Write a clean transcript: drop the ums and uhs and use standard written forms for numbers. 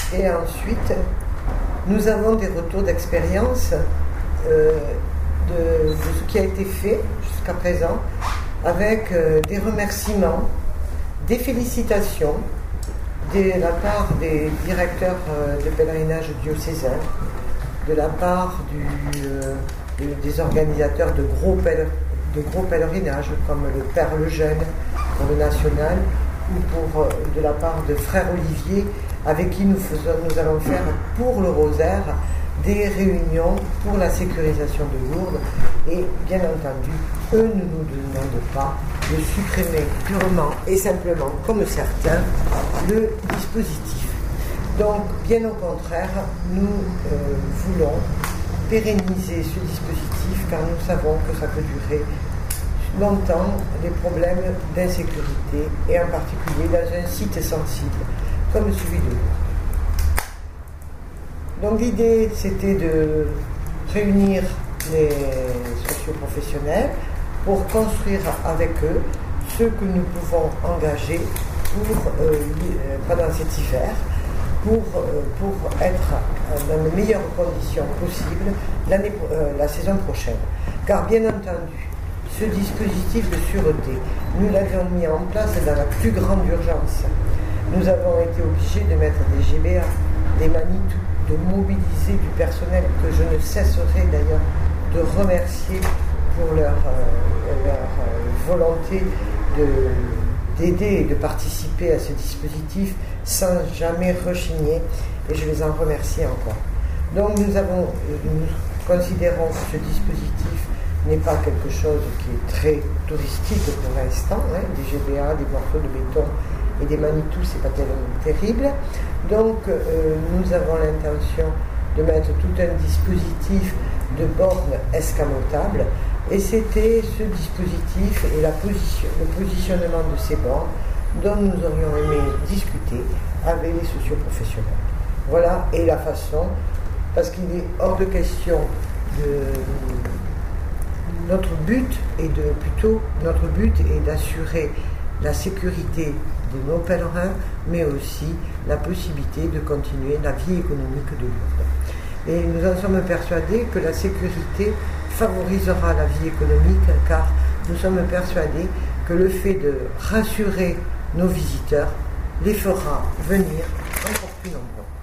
Et ensuite, nous avons des retours d'expérience de ce qui a été fait jusqu'à présent, avec des remerciements, des félicitations de la part des directeurs de pèlerinage diocésains, de la part des organisateurs de gros pèlerinages, comme le Père Lejeune pour le national, ou de la part de Frère Olivier, avec qui nous allons faire pour le rosaire des réunions pour la sécurisation de Lourdes. Et bien entendu, eux ne nous demandent pas de supprimer purement et simplement, comme certains, le dispositif. Donc, bien au contraire, nous voulons pérenniser ce dispositif, car nous savons que ça peut durer longtemps, les problèmes d'insécurité, et en particulier dans un site sensible comme celui de Lourdes. Donc l'idée, c'était de réunir les socioprofessionnels pour construire avec eux ce que nous pouvons engager pendant cet hiver, pour être dans les meilleures conditions possibles la saison prochaine. Car bien entendu, ce dispositif de sûreté, nous l'avions mis en place dans la plus grande urgence. Nous avons été obligés de mettre des GBA, des Manitou, de mobiliser du personnel que je ne cesserai d'ailleurs de remercier pour leur volonté d'aider et de participer à ce dispositif sans jamais rechigner, et je les en remercie encore. Donc nous considérons que ce dispositif n'est pas quelque chose qui est très touristique pour l'instant, des GBA, des morceaux de béton et des Manitou, c'est pas tellement terrible. Donc nous avons l'intention de mettre tout un dispositif de bornes escamotables, et c'était ce dispositif et le positionnement de ces bornes dont nous aurions aimé discuter avec les socioprofessionnels. Voilà, et la façon, parce qu'il est hors de question notre but est d'assurer la sécurité de nos pèlerins, mais aussi la possibilité de continuer la vie économique de Lourdes. Et nous en sommes persuadés que la sécurité favorisera la vie économique, car nous sommes persuadés que le fait de rassurer nos visiteurs les fera venir encore plus nombreux.